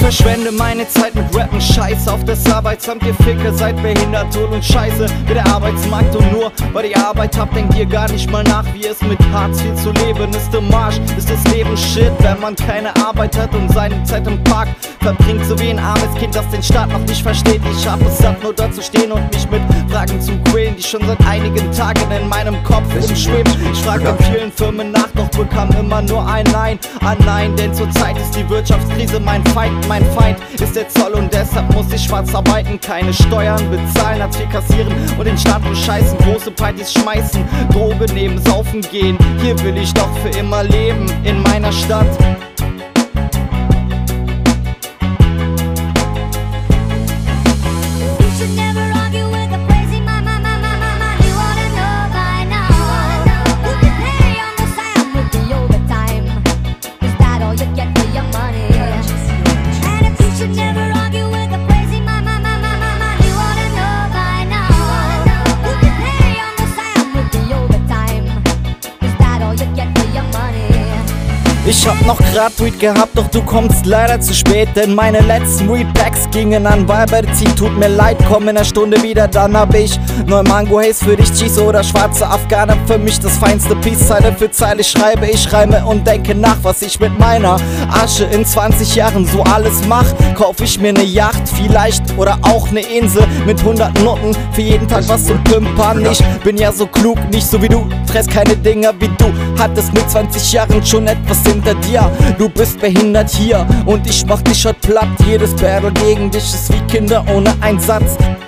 verschwende meine Zeit mit Rappen, Scheiß auf das Arbeitsamt, ihr Ficker seid behindert, hohl und scheiße wie der Arbeitsmarkt. Und nur weil ihr Arbeit habt, denkt ihr gar nicht mal nach, wie es mit Hartz IV zu leben ist. Im Marsch ist das Leben Shit, wenn man keine Arbeit hat und seine Zeit im Park verbringt, so wie ein armes Kind, das den Staat noch nicht versteht. Ich hab es satt, nur da zu stehen und mich mit Fragen zu quälen, die schon seit einigen Tagen in meinem Kopf umschweben. Ich frag bei vielen Firmen nach, doch bekam immer nur ein Nein. Ah nein, denn zurzeit ist die Wirtschaftskrise mein Feind. Mein Feind ist der Zoll und deshalb muss ich schwarz arbeiten, keine Steuern bezahlen, Hartz IV kassieren und den Staat bescheißen, große Partys schmeißen, Droge nehmen, saufen gehen. Hier will ich doch für immer leben, in meiner Stadt. Ich hab noch grad Weed gehabt, doch du kommst leider zu spät, denn meine letzten Weed-Packs gingen an Weiberziehen. Tut mir leid, komm in der Stunde wieder, dann hab ich neu Mango Haze für dich, Cheese oder schwarze Afghaner. Für mich das feinste Piece, Zeile für Zeile schreibe ich Reime und denke nach, was ich mit meiner Asche in 20 Jahren so alles mach. Kauf ich mir ne Yacht vielleicht oder auch ne Insel mit 100 Noten für jeden Tag was zum Pimpern. Ich bin ja so klug, nicht so wie du, fress keine Dinger wie du, hattest mit 20 Jahren schon etwas hinter dir. Du bist behindert hier und ich mach dich heute platt. Jedes Battle gegen dich ist wie Kinder ohne Einsatz.